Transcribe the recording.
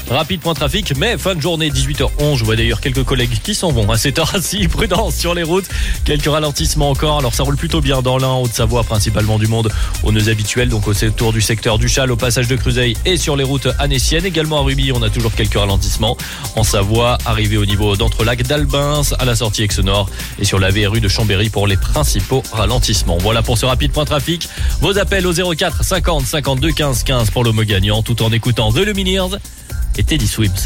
Rapide point trafic, mais fin de journée 18h11. Je vois d'ailleurs quelques collègues qui s'en vont à cette heure-ci. Prudence sur les routes. Quelques ralentissements encore. Alors ça roule plutôt bien dans l'Ain, Haute-Savoie, principalement du monde aux nœuds habituels. Donc autour du secteur du Châle, au passage de Cruzeil et sur les routes annéciennes. Également à Ruby, on a toujours quelques ralentissements. En Savoie, arrivé au niveau d'Entrelac, d'Albins, à la sortie Aix-Nord et sur la VRU de Chambéry pour les principaux ralentissements. Voilà pour ce rapide point trafic. Vos appels au 04 50 52 15 15 pour le mot gagnant, tout en écoutant The Lumineers et Teddy Swims.